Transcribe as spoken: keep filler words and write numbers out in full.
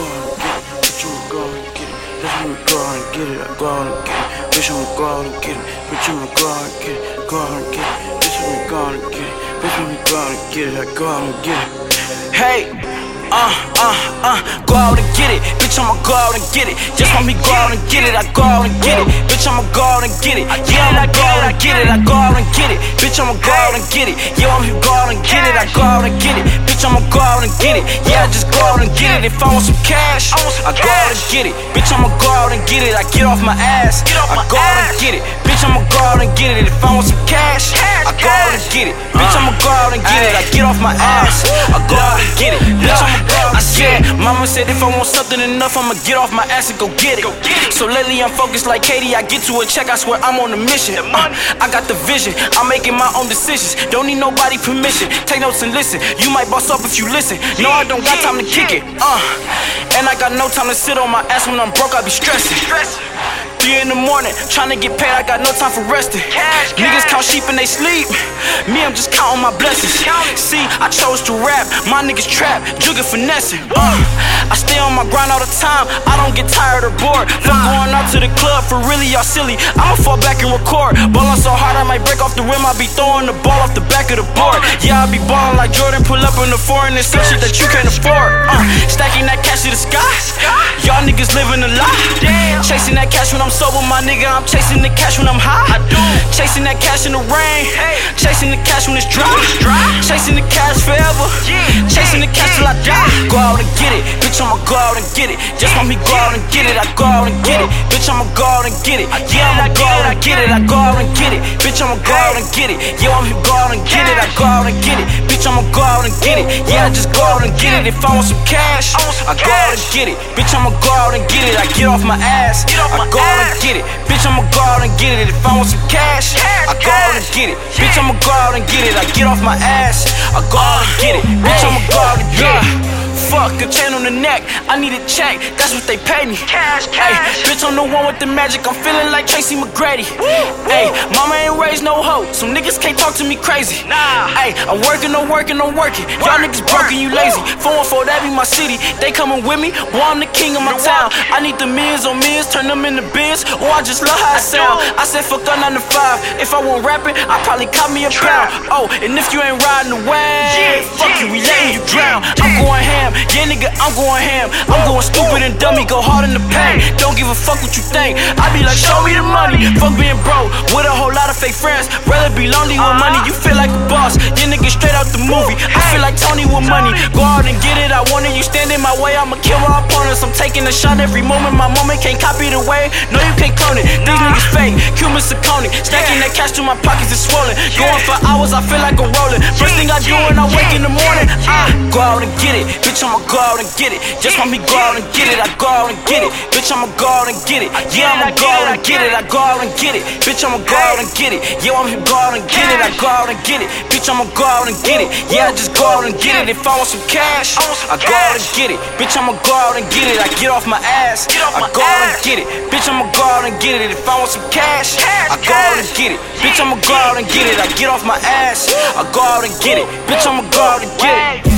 out and get it. Bitch, I'ma go out and get it. Bitch, I'ma go out and get it. I go out and get it. Bitch, I'ma go out and get it. Bitch, I'ma go out and get it. Go out and get it. Bitch, I'ma go out and get it. Bitch, I'ma go out and get it. I go out and get it. Hey. Uh, uh, uh, go out and get it. Bitch, I'ma go out and get it. Just want me go out and get it. I go out and get it. Bitch, I'ma go out and get it. Yeah, I'ma go out and get it. I go out and get it. Bitch, I'ma go out and get it. Yeah, want me go out and get it. I go out and get it. Bitch, I'ma go out and get it. Yeah, I just go out and get it. If I want some cash, I go out and get it. Bitch, I'ma go out and get it. I get off my ass. I go out and get it. Bitch, I'ma go out and get it. If I want some cash, I go out and get it. Bitch, I'ma go out and get it. I get off my ass. I go out and get it. Bitch, I'ma go out and get it. Mama said if I want something enough, I'ma get off my ass and go get it. So lately I'm focused like Katie. I get to a check, I swear I'm on a mission. Uh, I got the vision. I'm making my own decisions. Don't need nobody permission. Take notes and listen. You might boss up if you listen. No, I don't got time to kick it. Uh, and I got no time to sit on my ass when I'm broke. I be stressing. Three in the morning, trying to get paid, I got no time for resting. Cash, cash. Niggas count sheep and they sleep. Me, I'm just counting my blessings. See, I chose to rap, my niggas trap, jugging, finessing. Uh, I stay on my grind all the time, I don't get tired or bored. Fuck going out to the club, for really y'all silly. I'ma fall back and record. Ballin' so hard, I might break off the rim. I be throwing the ball off the back of the board. Yeah, I be ballin' like Jordan, pull up in the foreign and some shit that you can't afford. Uh, stacking that cash to the sky. Y'all niggas living a lie. Chasing that cash when I'm sober, my nigga, I'm chasing the cash when I'm high. I do. Chasing that cash in the rain. Hey. Chasing the cash when it's dry. dry. Chasing the cash forever. Yeah. Chasing the cash till I die. Go out and get it. Bitch, I'ma go out and get it. Just want me go out and get it. I go out and get it. Bitch, I'ma go out and get it. Yeah, I'ma go out and get it. I go out and get it. Bitch, I'ma go out and get it. Yeah, want me go out and get it. I go out and get it. Bitch, I'ma go out and get it. Yeah, I just go out and get it. If I want some cash, I go out and get it. Bitch, I'ma go out and get it. I get off my ass. I go out and get it. Bitch, I'ma go out and get it. If I want some cash, I go out and get it. Bitch, I'ma go out and get it. I get off my ass. I go out and get it. Bitch, I'ma go out and get it. Fuck, a chain on the neck, I need a check, that's what they pay me. Cash, cash. Ay, bitch, I'm the one with the magic, I'm feeling like Tracy McGrady. Hey, mama ain't raised no hoe, so niggas can't talk to me crazy. Nah. Hey, I'm working, I'm working, I'm working. Y'all niggas broken, you lazy. four one four, that be my city. They coming with me, boy, I'm the king of my town. I need the millions on millions, turn them into bins, or I just love how it sound. I said fuck a nine to five, if I want rapping, I probably caught me a pound. Oh, and if you ain't riding the wave, fuck you, we letting you drown. I'm going ham. Yeah, nigga, I'm going ham. I'm going stupid and dummy, go hard in the pain. Don't give a fuck what you think. I be like, show me the money. Fuck being broke with a whole lot of fake friends. Rather be lonely with money. You feel like a boss. Yeah, nigga, straight out the movie. I feel like Tony with money. Go out and get it. I want it. You stand in my way. I'ma kill my opponents. I'm taking a shot every moment. My moment can't copy the way. No, you can't clone it. These niggas fake. Cuban Saucony. Stacking that cash to my pockets is swollen. Going for hours. I feel like I'm rolling. First thing I do when I wake in the morning, I go out and get it. Bitch, I'ma go out and get it. Just want me go out and get it. I go out and get it. Bitch, I'ma go out and get it. Yeah, I'ma go out and get it. I go out and get it. Bitch, I'ma go out and get it. Yeah, want me go out and get it. I go out and get it. Bitch, I'ma go out and get it. Yeah, I just go out and get it. If I want some cash, I go out and get it. Bitch, I'ma go out and get it. I get off my ass. I go out and get it. Bitch, I'ma go out and get it. If I want some cash, I go out and get it. Bitch, I'ma go out and get it. I get off my ass. I go out and get it. Bitch, I'ma go out and get it.